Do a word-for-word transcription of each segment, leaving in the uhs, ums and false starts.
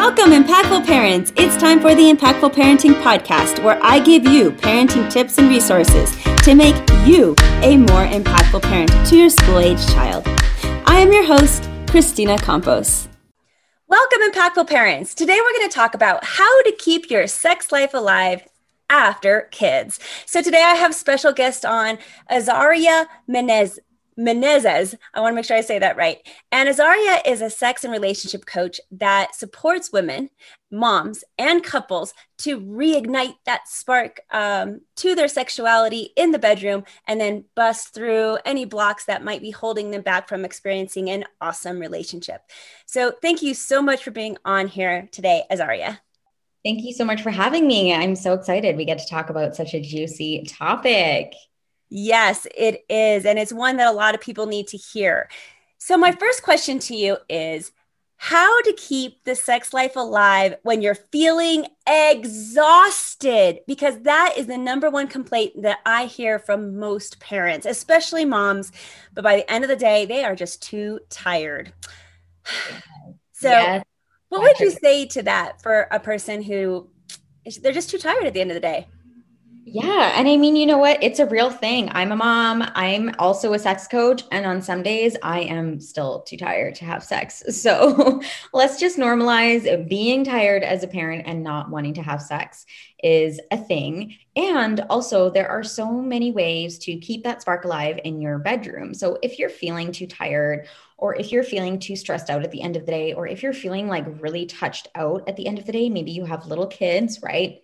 Welcome, Impactful Parents. It's time for the Impactful Parenting Podcast, where I give you parenting tips and resources to make you a more impactful parent to your school-age child. I am your host, Christina Campos. Welcome, Impactful Parents. Today we're going to talk about how to keep your sex life alive after kids. So today I have special guest on, Azaria Menez. Menezes. I want to make sure I say that right. And Azaria is a sex and relationship coach that supports women, moms, and couples to reignite that spark um, to their sexuality in the bedroom and then bust through any blocks that might be holding them back from experiencing an awesome relationship. So thank you so much for being on here today, Azaria. Thank you so much for having me. I'm so excited we get to talk about such a juicy topic. Yes, it is. And it's one that a lot of people need to hear. So my first question to you is how to keep the sex life alive when you're feeling exhausted, because that is the number one complaint that I hear from most parents, especially moms. But by the end of the day, they are just too tired. So yes, what would you say to that for a person who they're just too tired at the end of the day? Yeah. And I mean, you know what? It's a real thing. I'm a mom. I'm also a sex coach. And on some days I am still too tired to have sex. So let's just normalize being tired as a parent and not wanting to have sex is a thing. And also there are so many ways to keep that spark alive in your bedroom. So if you're feeling too tired, or if you're feeling too stressed out at the end of the day, or if you're feeling like really touched out at the end of the day, maybe you have little kids, right?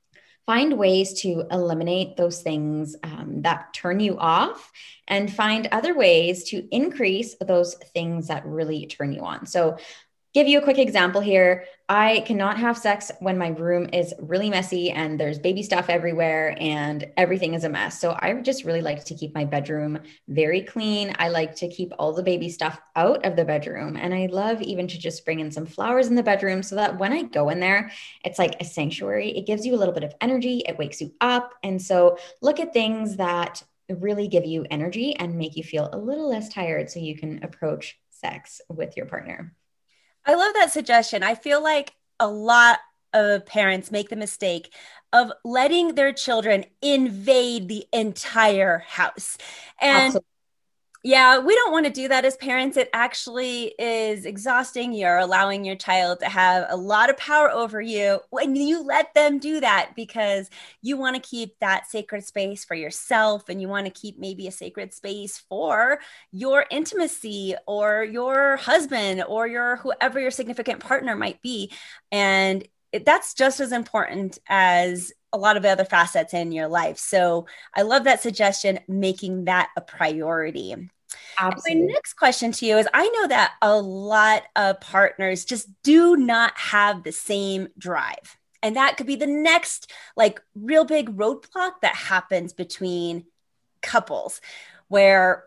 Find ways to eliminate those things um, that turn you off and find other ways to increase those things that really turn you on. So give you a quick example here. I cannot have sex when my room is really messy and there's baby stuff everywhere and everything is a mess. So I just really like to keep my bedroom very clean. I like to keep all the baby stuff out of the bedroom. And I love even to just bring in some flowers in the bedroom so that when I go in there, it's like a sanctuary. It gives you a little bit of energy. It wakes you up. And so look at things that really give you energy and make you feel a little less tired so you can approach sex with your partner. I love that suggestion. I feel like a lot of parents make the mistake of letting their children invade the entire house. And Absolutely. Yeah, we don't want to do that as parents. It actually is exhausting. You're allowing your child to have a lot of power over you when you let them do that, because you want to keep that sacred space for yourself and you want to keep maybe a sacred space for your intimacy or your husband or your whoever your significant partner might be. And it, that's just as important as a lot of other facets in your life. So I love that suggestion, making that a priority. Absolutely. My next question to you is, I know that a lot of partners just do not have the same drive. And that could be the next like real big roadblock that happens between couples, where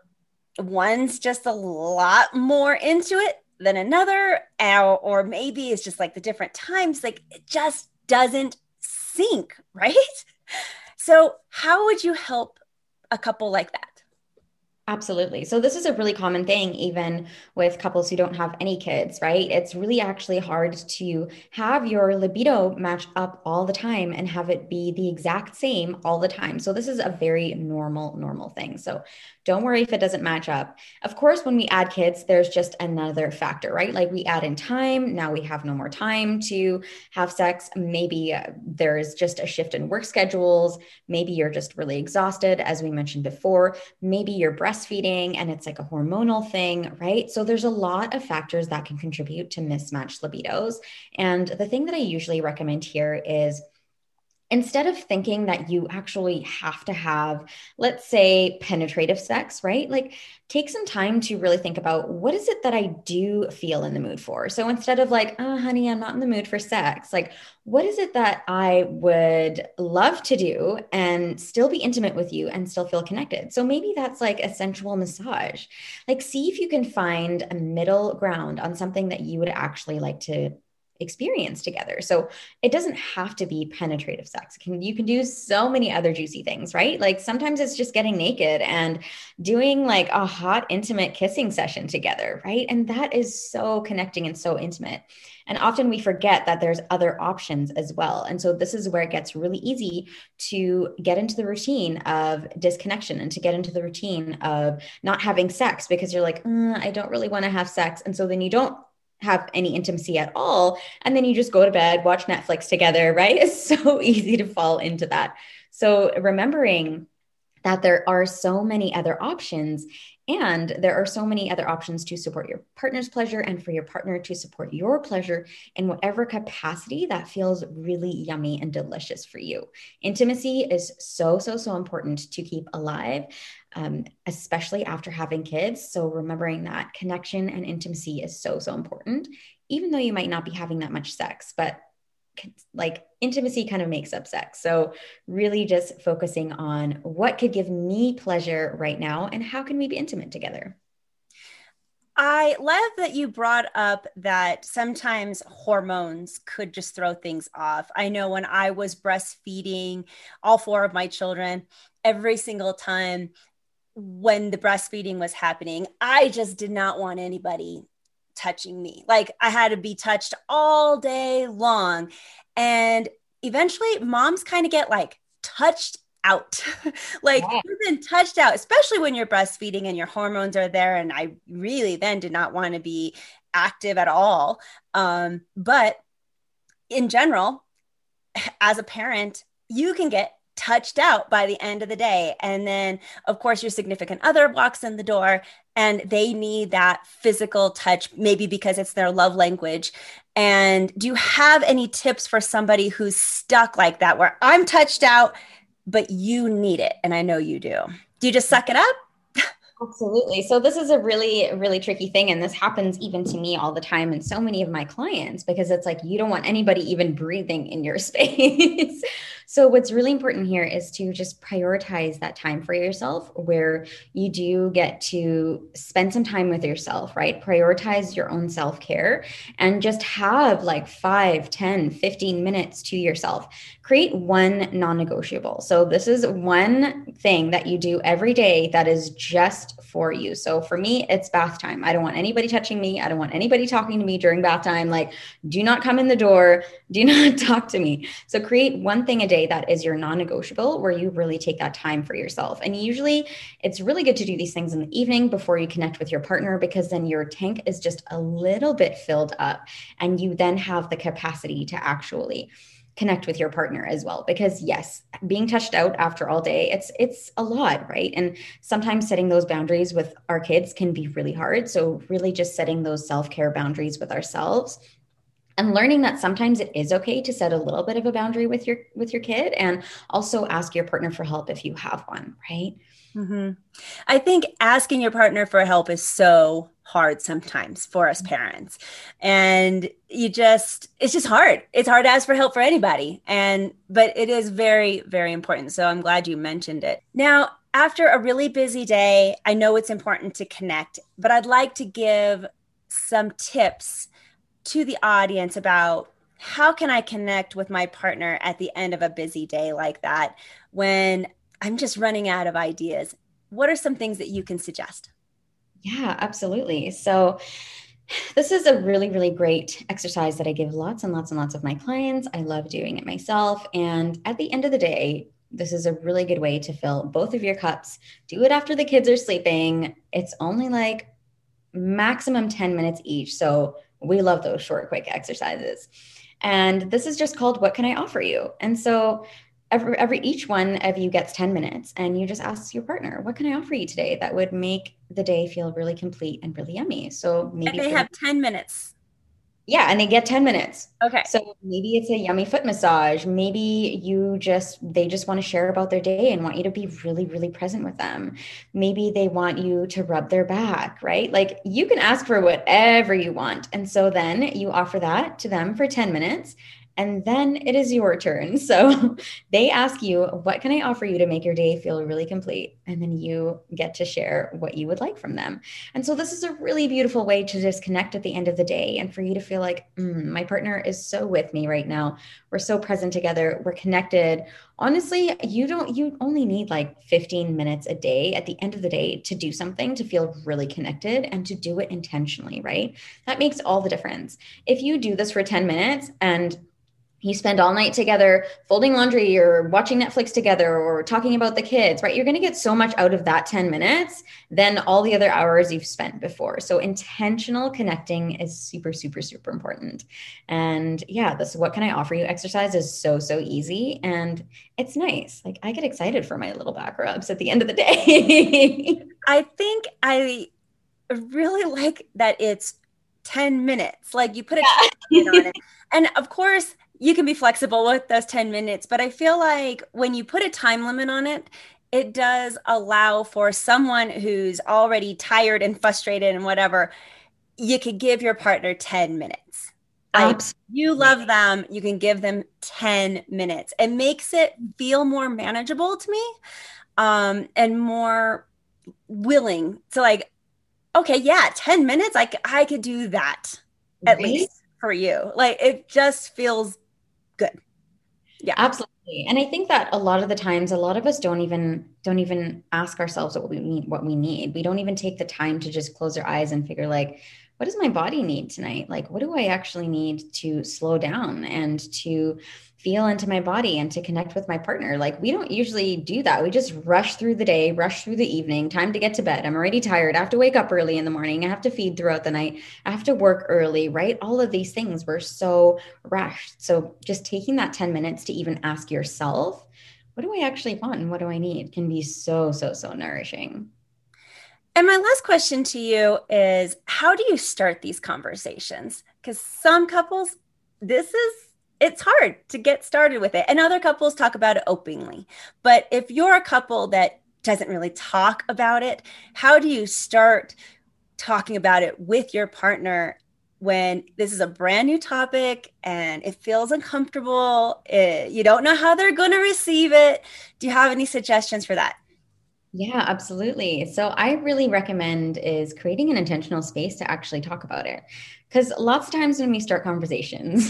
one's just a lot more into it than another, or, or maybe it's just like the different times, like it just doesn't sync, right? So how would you help a couple like that? Absolutely. So this is a really common thing, even with couples who don't have any kids, right? It's really actually hard to have your libido match up all the time and have it be the exact same all the time. So this is a very normal, normal thing. So don't worry if it doesn't match up. Of course, when we add kids, there's just another factor, right? Like we add in time. Now we have no more time to have sex. Maybe uh, there's just a shift in work schedules. Maybe you're just really exhausted, as we mentioned before. Maybe you're breastfeeding and it's like a hormonal thing, right? So there's a lot of factors that can contribute to mismatched libidos. And the thing that I usually recommend here is, instead of thinking that you actually have to have, let's say, penetrative sex, right? Like take some time to really think about, what is it that I do feel in the mood for? So instead of like, oh, honey, I'm not in the mood for sex, like, what is it that I would love to do and still be intimate with you and still feel connected? So maybe that's like a sensual massage. Like see if you can find a middle ground on something that you would actually like to experience together. So it doesn't have to be penetrative sex. Can, you can do so many other juicy things, right? Like sometimes it's just getting naked and doing like a hot, intimate kissing session together, right? And that is so connecting and so intimate. And often we forget that there's other options as well. And so this is where it gets really easy to get into the routine of disconnection and to get into the routine of not having sex because you're like, mm, I don't really want to have sex. And so then you don't have any intimacy at all. And then you just go to bed, watch Netflix together, right? It's so easy to fall into that. So remembering that there are so many other options and there are so many other options to support your partner's pleasure and for your partner to support your pleasure in whatever capacity that feels really yummy and delicious for you. Intimacy is so, so, so important to keep alive, um, especially after having kids. So remembering that connection and intimacy is so, so important, even though you might not be having that much sex, but like intimacy kind of makes up sex. So really just focusing on what could give me pleasure right now and how can we be intimate together. I love that you brought up that sometimes hormones could just throw things off. I know when I was breastfeeding all four of my children, every single time when the breastfeeding was happening, I just did not want anybody touching me. Like I had to be touched all day long. And eventually moms kind of get like touched out. Like Yeah. you've been touched out, especially when you're breastfeeding and your hormones are there. And I really then did not want to be active at all. Um, but in general, as a parent, you can get touched out by the end of the day. And then, of course, your significant other walks in the door and they need that physical touch, maybe because it's their love language. And do you have any tips for somebody who's stuck like that, where I'm touched out, but you need it? And I know you do. Do you just suck it up? Absolutely. So this is a really, really tricky thing. And this happens even to me all the time and so many of my clients, because it's like, you don't want anybody even breathing in your space. So what's really important here is to just prioritize that time for yourself where you do get to spend some time with yourself, right? Prioritize your own self-care and just have like five, ten, fifteen minutes to yourself. Create one non-negotiable. So this is one thing that you do every day that is just for you. So for me, it's bath time. I don't want anybody touching me. I don't want anybody talking to me during bath time. Like, do not come in the door. Do not talk to me. So create one thing a day that is your non-negotiable, where you really take that time for yourself. And usually it's really good to do these things in the evening before you connect with your partner, because then your tank is just a little bit filled up and you then have the capacity to actually connect with your partner as well. Because yes, being touched out after all day, it's, it's a lot, right? And sometimes setting those boundaries with our kids can be really hard. So really just setting those self-care boundaries with ourselves and learning that sometimes it is okay to set a little bit of a boundary with your, with your kid, and also ask your partner for help if you have one, right? Mm-hmm. I think asking your partner for help is so hard sometimes for us parents. And you just, it's just hard. It's hard to ask for help for anybody. And, but it is very, very important. So I'm glad you mentioned it. Now, after a really busy day, I know it's important to connect, but I'd like to give some tips to the audience about how can I connect with my partner at the end of a busy day like that, when I'm just running out of ideas. What are some things that you can suggest? Yeah, absolutely. So this is a really, really great exercise that I give lots and lots and lots of my clients. I love doing it myself. And at the end of the day, this is a really good way to fill both of your cups. Do it after the kids are sleeping. It's only like maximum ten minutes each. So we love those short, quick exercises. And this is just called, what can I offer you? And so Every, every each one of you gets ten minutes, and you just ask your partner, what can I offer you today that would make the day feel really complete and really yummy? So maybe and they have ten minutes. Yeah, and they get ten minutes. Okay. So maybe it's a yummy foot massage. Maybe you just, they just want to share about their day and want you to be really, really present with them. Maybe they want you to rub their back, right? Like you can ask for whatever you want. And so then you offer that to them for ten minutes. And then it is your turn. So they ask you, what can I offer you to make your day feel really complete? And then you get to share what you would like from them. And so this is a really beautiful way to just connect at the end of the day and for you to feel like, mm, my partner is so with me right now. We're so present together. We're connected. Honestly, you don't, you only need like fifteen minutes a day at the end of the day to do something to feel really connected and to do it intentionally, right? That makes all the difference. If you do this for ten minutes and you spend all night together folding laundry or watching Netflix together or talking about the kids, right? You're going to get so much out of that ten minutes than all the other hours you've spent before. So intentional connecting is super, super, super important. And yeah, this what can I offer you exercise is so, so easy. And it's nice. Like I get excited for my little back rubs at the end of the day. I think I really like that it's ten minutes. Like you put a yeah. time on it. And of course, you can be flexible with those ten minutes, but I feel like when you put a time limit on it, it does allow for someone who's already tired and frustrated and whatever, you could give your partner ten minutes. Like, you love them, you can give them ten minutes. It makes it feel more manageable to me, um, and more willing to like, okay, yeah, ten minutes, I, I could do that at right? least for you. Like, it just feels good. Yeah, absolutely. And I think that a lot of the times, a lot of us don't even, don't even ask ourselves what we need, what we need. We don't even take the time to just close our eyes and figure like, what does my body need tonight? Like, what do I actually need to slow down and to feel into my body and to connect with my partner? Like, we don't usually do that. We just rush through the day, rush through the evening, time to get to bed. I'm already tired. I have to wake up early in the morning. I have to feed throughout the night. I have to work early, right? All of these things, we're so rushed. So just taking that ten minutes to even ask yourself, what do I actually want and what do I need can be so, so, so nourishing. And my last question to you is, how do you start these conversations? Because some couples, this is, it's hard to get started with it. And other couples talk about it openly. But if you're a couple that doesn't really talk about it, how do you start talking about it with your partner when this is a brand new topic and it feels uncomfortable? It, you don't know how they're going to receive it. Do you have any suggestions for that? Yeah, absolutely. So I really recommend is creating an intentional space to actually talk about it. Because lots of times when we start conversations,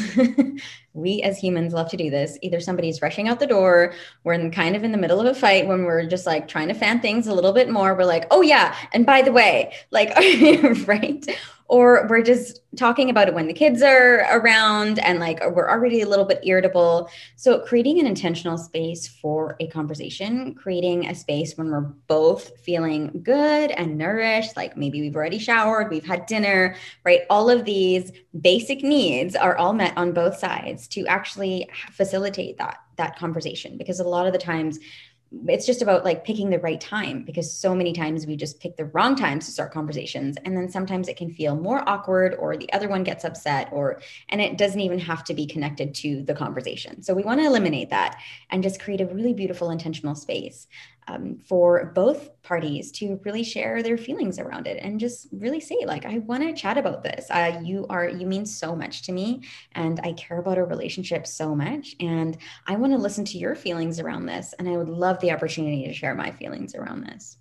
we as humans love to do this. Either somebody's rushing out the door, we're in kind of in the middle of a fight when we're just like trying to fan things a little bit more. We're like, oh yeah, and by the way, like, right? Or we're just talking about it when the kids are around and like we're already a little bit irritable. So creating an intentional space for a conversation, creating a space when we're both feeling good and nourished, like maybe we've already showered, we've had dinner, right? All of these basic needs are all met on both sides to actually facilitate that, that conversation. Because a lot of the times it's just about like picking the right time, because so many times we just pick the wrong times to start conversations. And then sometimes it can feel more awkward or the other one gets upset or, and it doesn't even have to be connected to the conversation. So we want to eliminate that and just create a really beautiful intentional space um, for both parties to really share their feelings around it and just really say like, I want to chat about this. Uh, you are, you mean so much to me and I care about our relationship so much. And I want to listen to your feelings around this. And I would love the opportunity to share my feelings around this.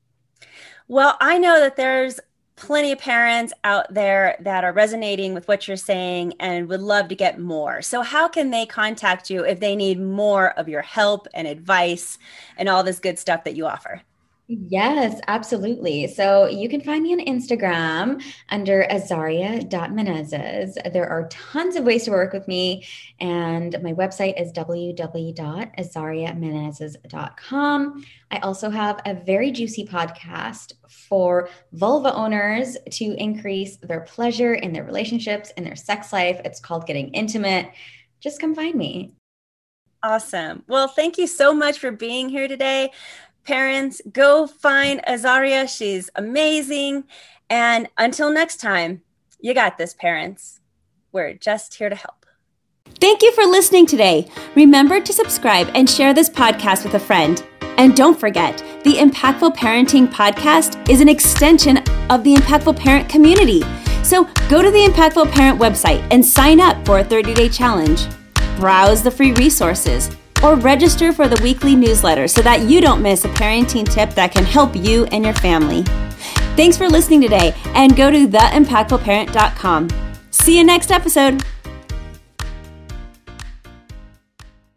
Well, I know that there's plenty of parents out there that are resonating with what you're saying and would love to get more. So how can they contact you if they need more of your help and advice and all this good stuff that you offer? Yes, absolutely. So you can find me on Instagram under azaria dot menezes. There are tons of ways to work with me. And my website is w w w dot azaria menezes dot com. I also have a very juicy podcast for vulva owners to increase their pleasure in their relationships and their sex life. It's called Getting Intimate. Just come find me. Awesome. Well, thank you so much for being here today. Parents, go find Azaria. She's amazing. And until next time, you got this, parents. We're just here to help. Thank you for listening today. Remember to subscribe and share this podcast with a friend. And don't forget, the Impactful Parenting Podcast is an extension of the Impactful Parent community. So go to the Impactful Parent website and sign up for a thirty-day challenge. browse the free resources, or register for the weekly newsletter so that you don't miss a parenting tip that can help you and your family. Thanks for listening today, and go to the impactful parent dot com. See you next episode.